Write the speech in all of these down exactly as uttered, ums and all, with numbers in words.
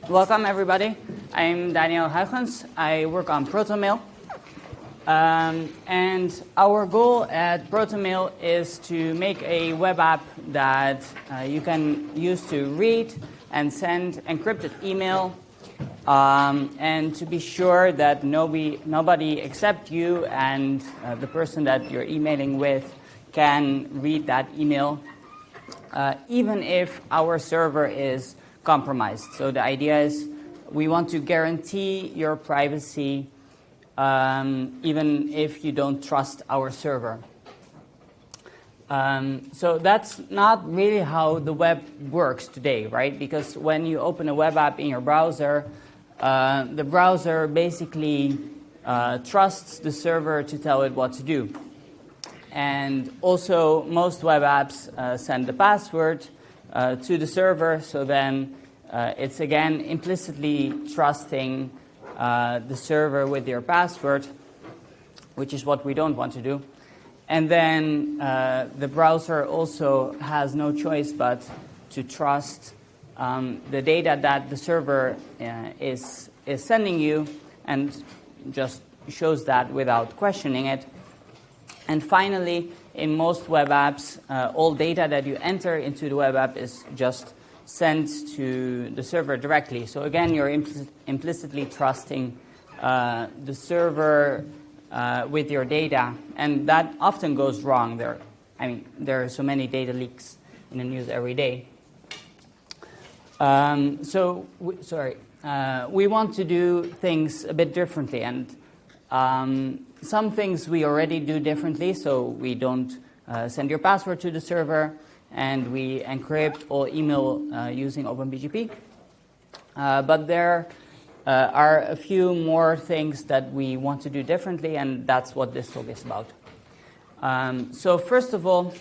Welcome, everybody. I'm Daniel Huygens. I work on ProtonMail. Um, and our goal at ProtonMail is to make a web app that uh, you can use to read and send encrypted email, um, and to be sure that nobody, nobody except you and uh, the person that you're emailing with can read that email, uh, even if our server is compromised. So the idea is we want to guarantee your privacy um, even if you don't trust our server. Um, so that's not really how the web works today, right? Because when you open a web app in your browser, uh, the browser basically uh, trusts the server to tell it what to do. And also, most web apps uh, send the password uh, to the server, so then uh, it's again implicitly trusting uh, the server with your password, which is what we don't want to do. And then uh, the browser also has no choice but to trust um, the data that the server uh, is, is sending you, and just shows that without questioning it. And finally, in most web apps, uh, all data that you enter into the web app is just sent to the server directly. So again, you're impl- implicitly trusting uh, the server uh, with your data, and that often goes wrong. There, I mean, there are so many data leaks in the news every day. Um, so, we, sorry, uh, we want to do things a bit differently, and um, some things we already do differently. So we don't uh, send your password to the server, and we encrypt all email uh, using OpenPGP. Uh, but there uh, are a few more things that we want to do differently, and that's what this talk is about. Um, so first of all,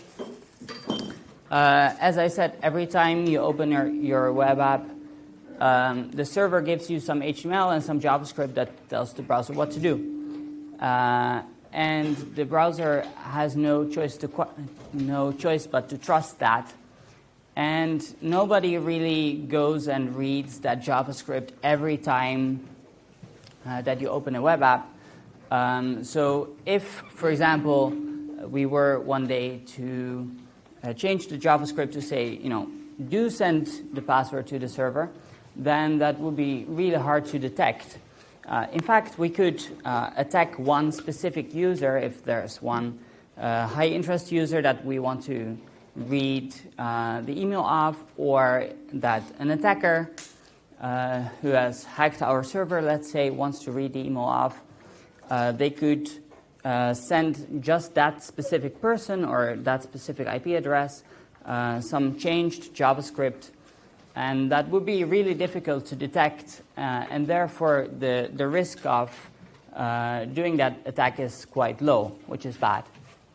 uh, as I said, every time you open your, your web app, um, the server gives you some H T M L and some JavaScript that tells the browser what to do. Uh, and the browser has no choice to no choice but to trust that. And nobody really goes and reads that JavaScript every time uh, that you open a web app. Um, so if, for example, we were one day to uh, change the JavaScript to say, you know, do send the password to the server, then that would be really hard to detect. Uh, in fact, we could uh, attack one specific user if there's one uh, high-interest user that we want to read uh, the email of, or that an attacker uh, who has hacked our server, let's say, wants to read the email of. Uh, they could uh, send just that specific person or that specific I P address uh, some changed JavaScript, and that would be really difficult to detect, uh, and therefore the, the risk of uh, doing that attack is quite low, which is bad.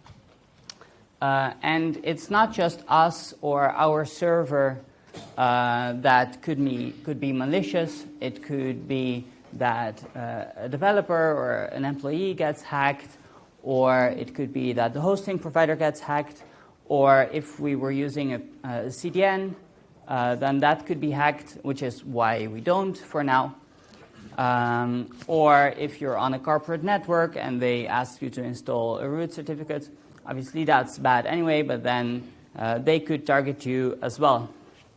Uh, and it's not just us or our server uh, that could be, could be malicious. It could be that uh, a developer or an employee gets hacked, or it could be that the hosting provider gets hacked, or if we were using a, a C D N, Uh, then that could be hacked, which is why we don't for now. Um, or if you're on a corporate network and they ask you to install a root certificate, obviously that's bad anyway, but then uh, they could target you as well.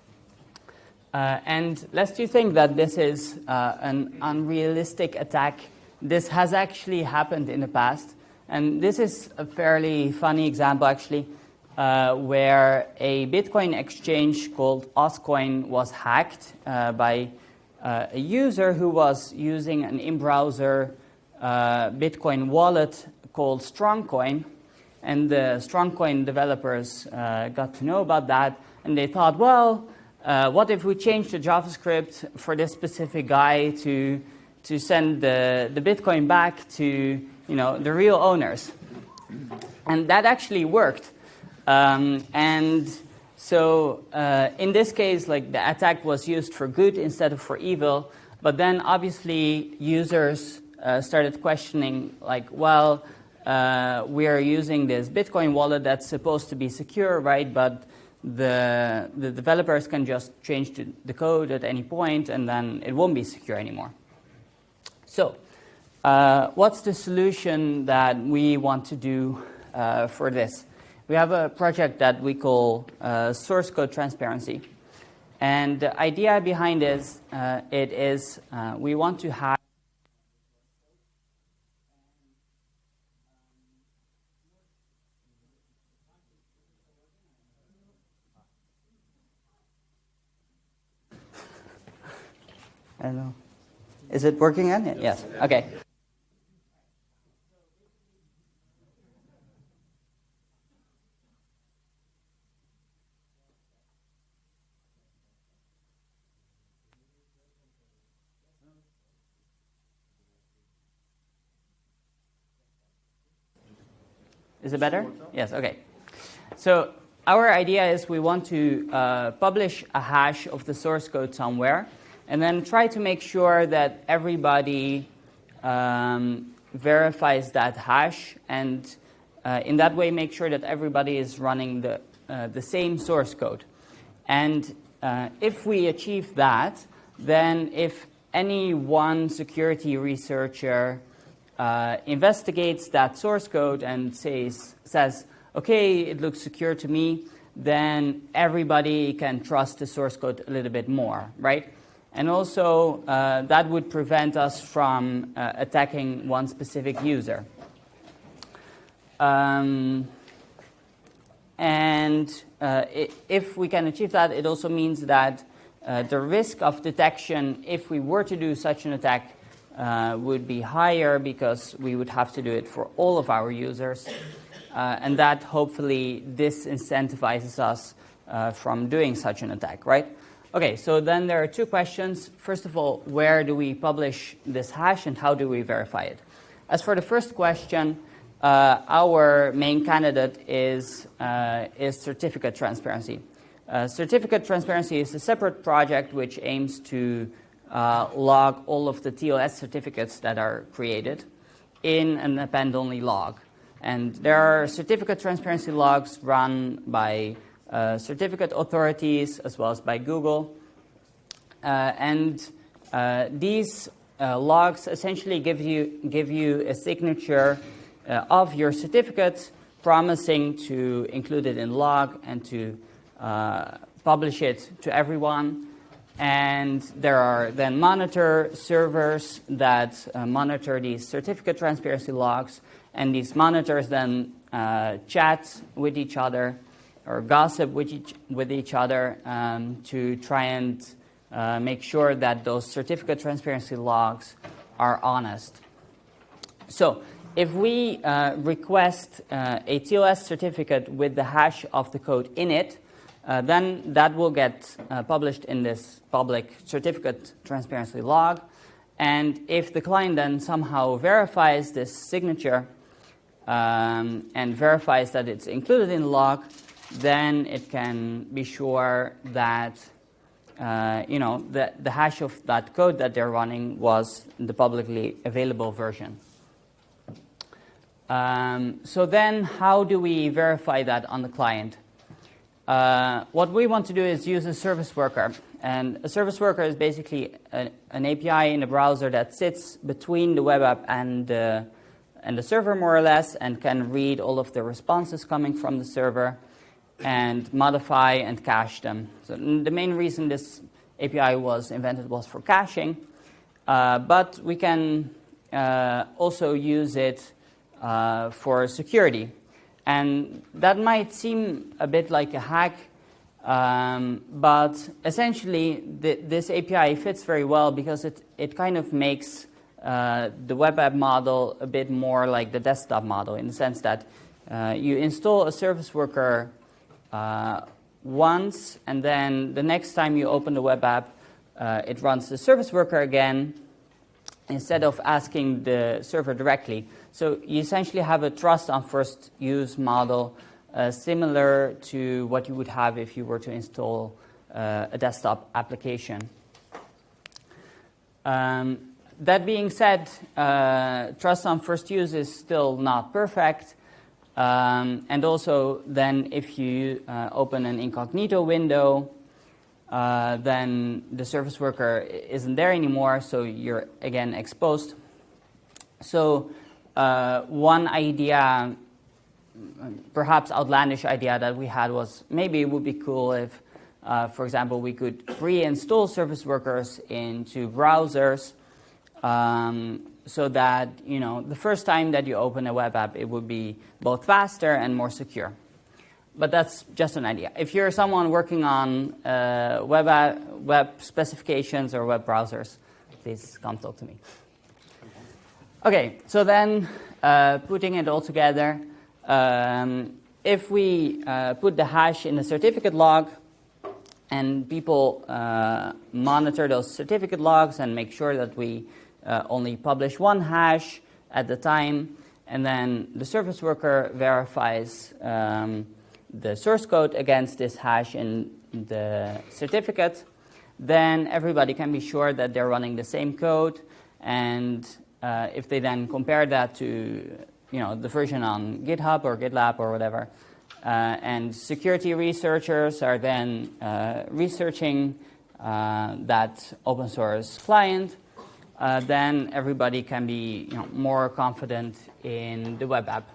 Uh, and lest you think that this is uh, an unrealistic attack, this has actually happened in the past. And this is a fairly funny example, actually. Uh, where a Bitcoin exchange called Oscoin was hacked uh, by uh, a user who was using an in-browser uh, Bitcoin wallet called Strongcoin. And the Strongcoin developers uh, got to know about that, and they thought, well, uh, what if we change the JavaScript for this specific guy to to send the, the Bitcoin back to, you know, the real owners? And that actually worked. Um, and so uh, in this case, like, the attack was used for good instead of for evil. But then obviously users uh, started questioning, like, well, uh, we are using this Bitcoin wallet that's supposed to be secure, right? But the, the developers can just change the, the code at any point, and then it won't be secure anymore. So uh, what's the solution that we want to do uh, for this? We have a project that we call uh, source code transparency. And the idea behind this, uh, it is uh, we want to have I don't know. Is it working again? Yes. Okay. Is it better? Yes, okay. So our idea is we want to uh, publish a hash of the source code somewhere, and then try to make sure that everybody um, verifies that hash, and uh, in that way make sure that everybody is running the, uh, the same source code. And uh, if we achieve that, then if any one security researcher Uh, investigates that source code and says, says, okay, it looks secure to me, then everybody can trust the source code a little bit more, right? And also, uh, that would prevent us from uh, attacking one specific user. Um, and uh, it, if we can achieve that, it also means that uh, the risk of detection, if we were to do such an attack, Uh, would be higher because we would have to do it for all of our users. Uh, and that hopefully disincentivizes us uh, from doing such an attack, right? Okay, so then there are two questions. First of all, where do we publish this hash and how do we verify it? As for the first question, uh, our main candidate is, uh, is certificate transparency. Uh, certificate transparency is a separate project which aims to Uh, log all of the T L S certificates that are created in an append-only log. And there are certificate transparency logs run by uh, certificate authorities as well as by Google. Uh, and uh, these uh, logs essentially give you, give you a signature uh, of your certificate, promising to include it in log and to uh, publish it to everyone. And there are then monitor servers that uh, monitor these certificate transparency logs, and these monitors then uh, chat with each other or gossip with each, with each other um, to try and uh, make sure that those certificate transparency logs are honest. So if we uh, request uh, a T L S certificate with the hash of the code in it, Uh, then that will get uh, published in this public certificate transparency log. And if the client then somehow verifies this signature um, and verifies that it's included in the log, then it can be sure that uh, you know the, the hash of that code that they're running was the publicly available version. Um, so then how do we verify that on the client? Uh, what we want to do is use a service worker. And a service worker is basically a, an A P I in a browser that sits between the web app and, uh, and the server, more or less, and can read all of the responses coming from the server and modify and cache them. So the main reason this A P I was invented was for caching, uh, but we can uh, also use it uh, for security. And that might seem a bit like a hack, um, but essentially th this A P I fits very well because it, it kind of makes uh, the web app model a bit more like the desktop model, in the sense that uh, you install a service worker uh, once, and then the next time you open the web app, uh, it runs the service worker again instead of asking the server directly. So you essentially have a trust on first use model, uh, similar to what you would have if you were to install uh, a desktop application. Um, that being said, uh, trust on first use is still not perfect. Um, and also, then if you uh, open an incognito window, uh, then the service worker isn't there anymore, so you're again exposed. So uh, one idea, perhaps outlandish idea that we had was maybe it would be cool if, uh, for example, we could pre-install service workers into browsers, um, so that, you know, the first time that you open a web app, it would be both faster and more secure. But that's just an idea. If you're someone working on uh, web app, web specifications or web browsers, please come talk to me. Okay, so then uh, putting it all together, um, if we uh, put the hash in the certificate log and people uh, monitor those certificate logs and make sure that we uh, only publish one hash at the time, and then the service worker verifies um, the source code against this hash in the certificate, then everybody can be sure that they're running the same code. And uh, if they then compare that to, you know, the version on GitHub or GitLab or whatever, uh, and security researchers are then uh, researching uh, that open source client, uh, then everybody can be, you know, more confident in the web app.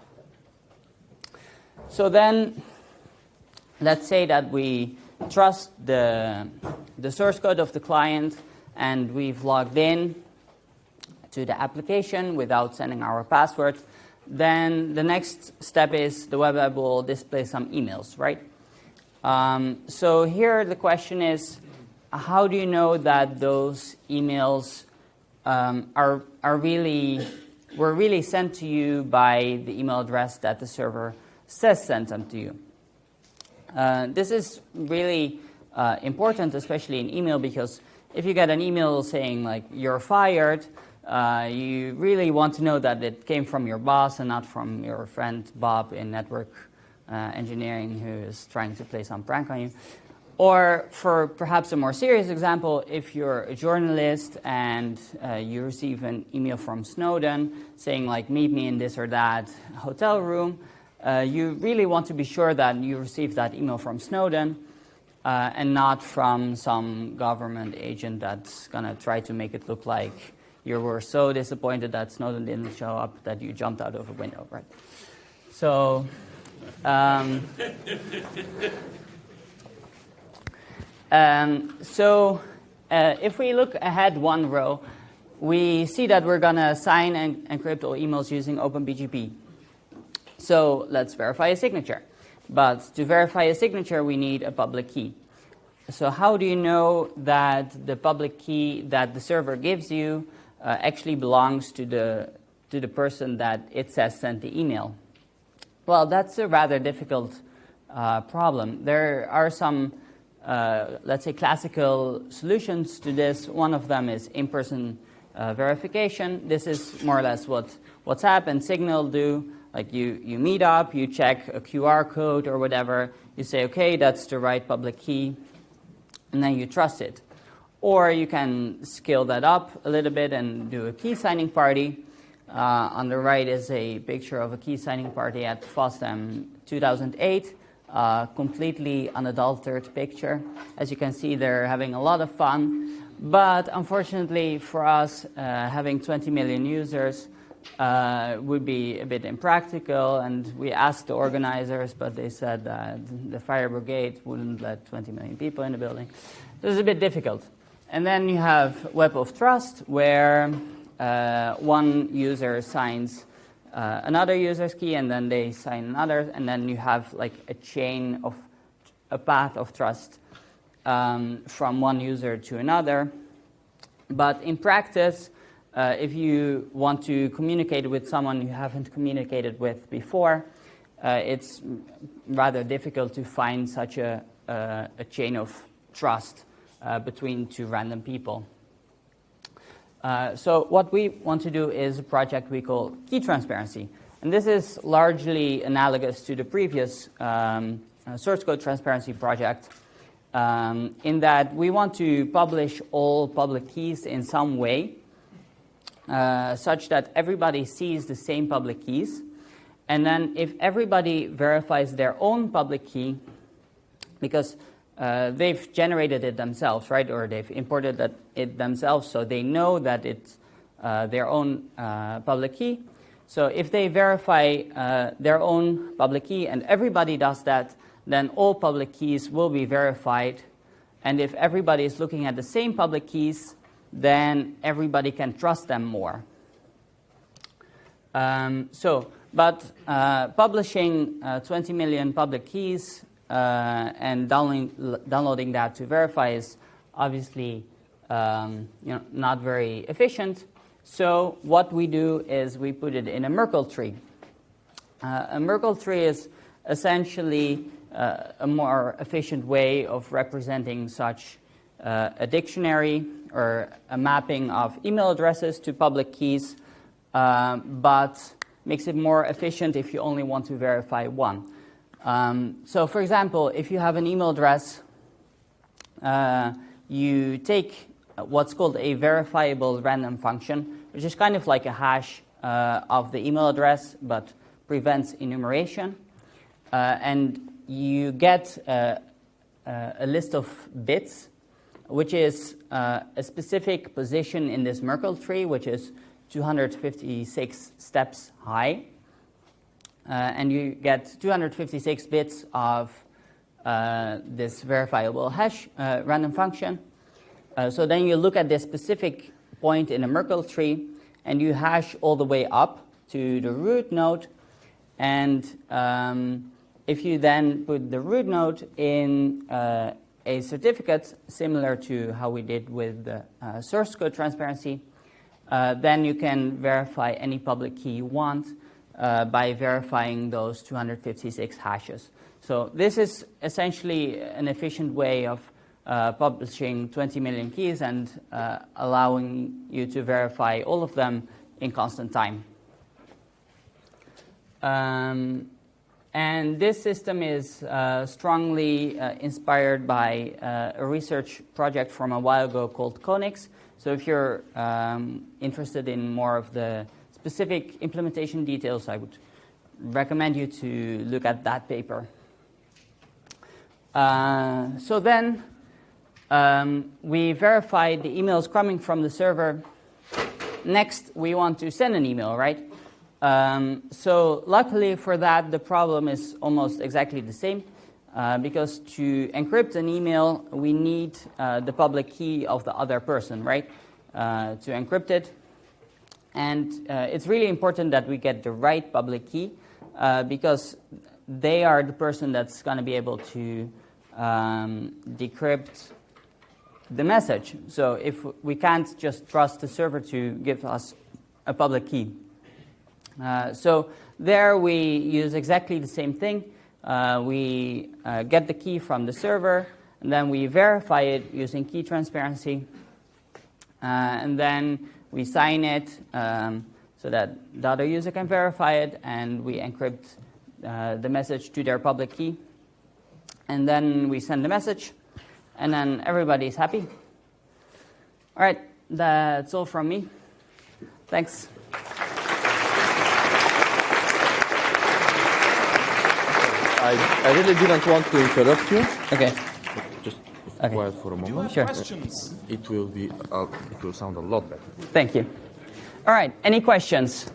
So then, let's say that we trust the, the source code of the client and we've logged in to the application without sending our password. Then the next step is the web app will display some emails, right? Um, so here the question is, how do you know that those emails um, are, are really, were really sent to you by the email address that the server says sent them to you? Uh, this is really uh, important, especially in email, because if you get an email saying, like, you're fired, uh, you really want to know that it came from your boss and not from your friend Bob in network uh, engineering who is trying to play some prank on you. Or for perhaps a more serious example, if you're a journalist and uh, you receive an email from Snowden saying, like, meet me in this or that hotel room, Uh, you really want to be sure that you received that email from Snowden uh, and not from some government agent that's going to try to make it look like you were so disappointed that Snowden didn't show up that you jumped out of a window, right? So, um, um, so uh, if we look ahead one row, we see that we're going to sign and encrypt all emails using OpenBGP. So let's verify a signature. But to verify a signature, we need a public key. So how do you know that the public key that the server gives you uh, actually belongs to the, to the person that it says sent the email? Well, that's a rather difficult uh, problem. There are some, uh, let's say, classical solutions to this. One of them is in-person uh, verification. This is more or less what WhatsApp and Signal do. Like you, you meet up, you check a Q R code or whatever, you say, okay, that's the right public key, and then you trust it. Or you can scale that up a little bit and do a key signing party. Uh, on the right is a picture of a key signing party at FOSDEM two thousand eight, uh, completely unadulterated picture. As you can see, they're having a lot of fun. But unfortunately for us, uh, having twenty million users, Uh, would be a bit impractical, and we asked the organizers, but they said that the fire brigade wouldn't let twenty million people in the building. So it's a bit difficult. And then you have Web of Trust, where uh, one user signs uh, another user's key, and then they sign another, and then you have like a chain of a path of trust um, from one user to another. But in practice, Uh, if you want to communicate with someone you haven't communicated with before, uh, it's rather difficult to find such a, uh, a chain of trust uh, between two random people. Uh, so what we want to do is a project we call Key Transparency. And this is largely analogous to the previous um, uh, source code transparency project, um, in that we want to publish all public keys in some way, Uh, such that everybody sees the same public keys. And then if everybody verifies their own public key, because uh, they've generated it themselves, right, or they've imported that, it themselves, so they know that it's uh, their own uh, public key. So if they verify uh, their own public key and everybody does that, then all public keys will be verified. And if everybody is looking at the same public keys, then everybody can trust them more. Um, so, but uh, publishing uh, twenty million public keys uh, and downloading, downloading that to verify is obviously um, you know, not very efficient. So what we do is we put it in a Merkle tree. Uh, a Merkle tree is essentially uh, a more efficient way of representing such uh, a dictionary or a mapping of email addresses to public keys, uh, but makes it more efficient if you only want to verify one. Um, so for example, if you have an email address, uh, you take what's called a verifiable random function, which is kind of like a hash uh, of the email address, but prevents enumeration. Uh, and you get uh, uh, a list of bits, which is uh, a specific position in this Merkle tree, which is two hundred fifty-six steps high. Uh, and you get two hundred fifty-six bits of uh, this verifiable hash uh, random function. Uh, so then you look at this specific point in a Merkle tree, and you hash all the way up to the root node. And um, if you then put the root node in uh, a certificate, similar to how we did with the uh, source code transparency, uh, then you can verify any public key you want uh, by verifying those two hundred fifty-six hashes. So this is essentially an efficient way of Uh, publishing twenty million keys and uh, allowing you to verify all of them in constant time. Um, and this system is uh, strongly uh, inspired by uh, a research project from a while ago called CONIX. So if you're um, interested in more of the specific implementation details, I would recommend you to look at that paper. Uh, so then, Um, we verified the emails coming from the server. Next, we want to send an email, right? Um, so luckily for that, the problem is almost exactly the same. Uh, because to encrypt an email, we need uh, the public key of the other person, right? Uh, to encrypt it. And uh, it's really important that we get the right public key uh, because they are the person that's going to be able to um, decrypt the message. So if we can't just trust the server to give us a public key. Uh, so there we use exactly the same thing. Uh, we uh, get the key from the server, and then we verify it using key transparency. Uh, and then we sign it um, so that the other user can verify it, and we encrypt uh, the message to their public key. And then we send the message. And then everybody's happy. All right, that's all from me. Thanks. I, I really didn't want to interrupt you. Okay. Just Okay. quiet for a moment. Do you have Sure. questions? It will be. Uh, it will sound a lot better. Thank you. All right, any questions?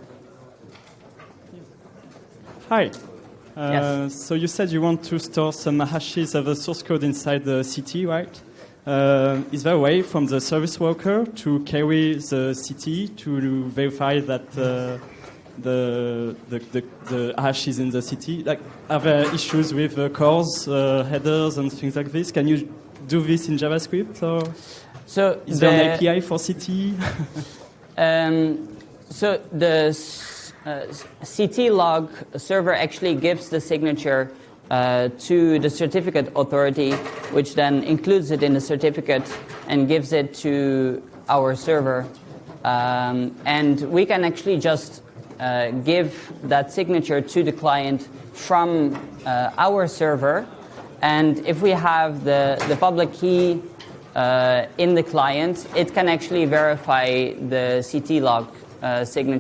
Hi. Uh, Yes. So you said you want to store some hashes of the source code inside the C T, right? Uh, is there a way from the service worker to carry the C T to verify that uh, the, the the the hash is in the C T? Like, are there issues with uh, cores, uh, headers, and things like this? Can you do this in JavaScript, or So is the, there an A P I for C T? um, so the uh, C T log server actually gives the signature uh, to the certificate authority, which then includes it in the certificate and gives it to our server. Um, and we can actually just uh, give that signature to the client from uh, our server. And if we have the, the public key uh, in the client, it can actually verify the C T log uh, signature.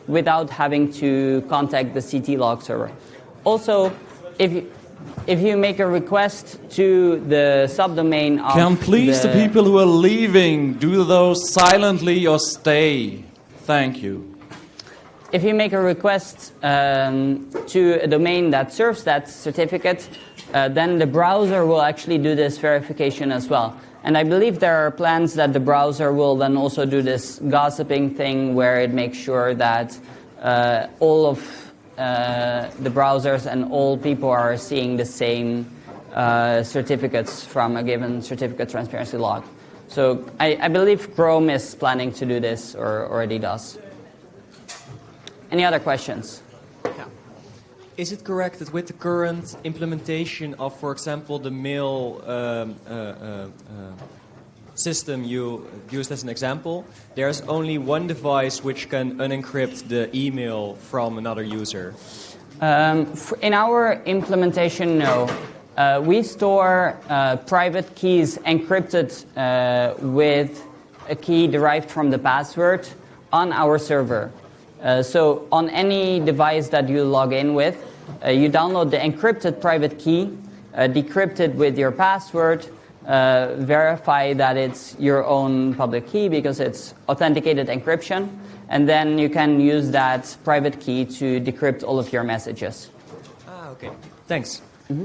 without having to contact the C T log server. Also, if you, if you make a request to the subdomain of Can please the, the people who are leaving do those silently or stay? Thank you. If you make a request um, to a domain that serves that certificate, uh, then the browser will actually do this verification as well. And I believe there are plans that the browser will then also do this gossiping thing where it makes sure that uh, all of uh, the browsers and all people are seeing the same uh, certificates from a given certificate transparency log. So I, I believe Chrome is planning to do this or already does. Any other questions? Yeah. Is it correct that with the current implementation of, for example, the mail um, uh, uh, uh, system you used as an example, there's only one device which can unencrypt the email from another user? Um, in our implementation, no. Uh, we store uh, private keys encrypted uh, with a key derived from the password on our server. Uh, so on any device that you log in with, uh, you download the encrypted private key, uh, decrypt it with your password, uh, verify that it's your own public key because it's authenticated encryption, and then you can use that private key to decrypt all of your messages. Ah, okay. Thanks. Mm-hmm.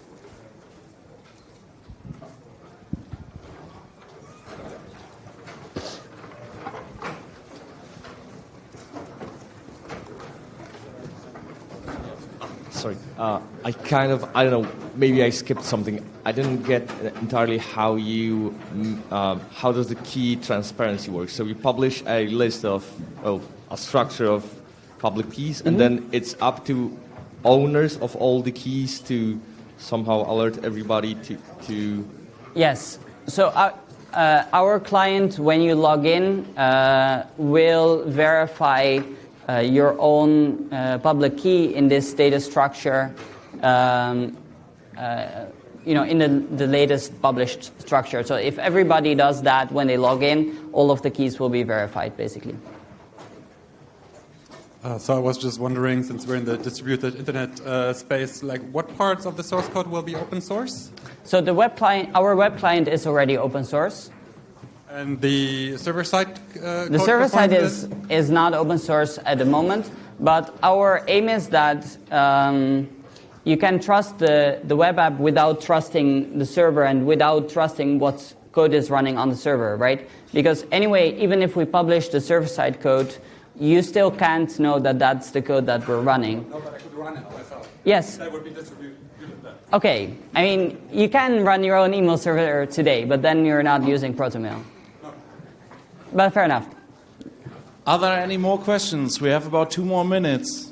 Sorry, uh, I kind of, I don't know, maybe I skipped something. I didn't get entirely how you, um, how does the key transparency work? So we publish a list of, oh, a structure of public keys, and mm-hmm. then it's up to owners of all the keys to somehow alert everybody to... to Yes, so our, uh, our client, when you log in, uh, will verify Uh, your own uh, public key in this data structure, um, uh, you know, in the, the latest published structure. So if everybody does that when they log in, all of the keys will be verified, basically. Uh, so I was just wondering, since we're in the distributed internet uh, space, like what parts of the source code will be open source? So the web client, our web client is already open source. And the server-side uh, The server-side is, is not open source at the moment, but our aim is that um, you can trust the, the web app without trusting the server and without trusting what code is running on the server, right? Because anyway, even if we publish the server-side code, you still can't know that that's the code that we're running. No, but I could run it myself. Yes. That would be distributed then. Okay. I mean, you can run your own email server today, but then you're not using ProtonMail. But fair enough. Are there any more questions? We have about two more minutes.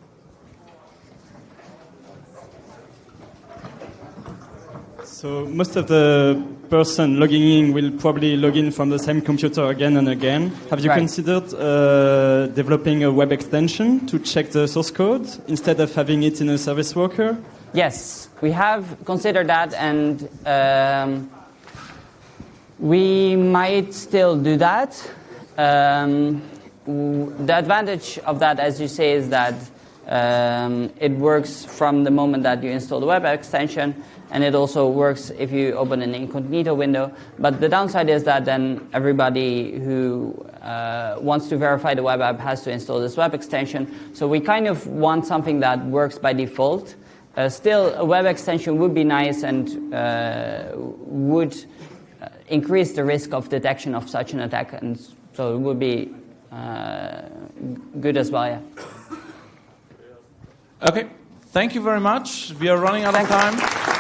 So most of the person logging in will probably log in from the same computer again and again. Have you right. considered uh, developing a web extension to check the source code instead of having it in a service worker? Yes, we have considered that, and um, we might still do that. Um, the advantage of that, as you say, is that um, it works from the moment that you install the web extension, and it also works if you open an incognito window. But the downside is that then everybody who uh, wants to verify the web app has to install this web extension. So we kind of want something that works by default. Uh, still, a web extension would be nice and uh, would increase the risk of detection of such an attack, and so it would be uh, good as well, yeah. Okay, thank you very much. We are running out of time.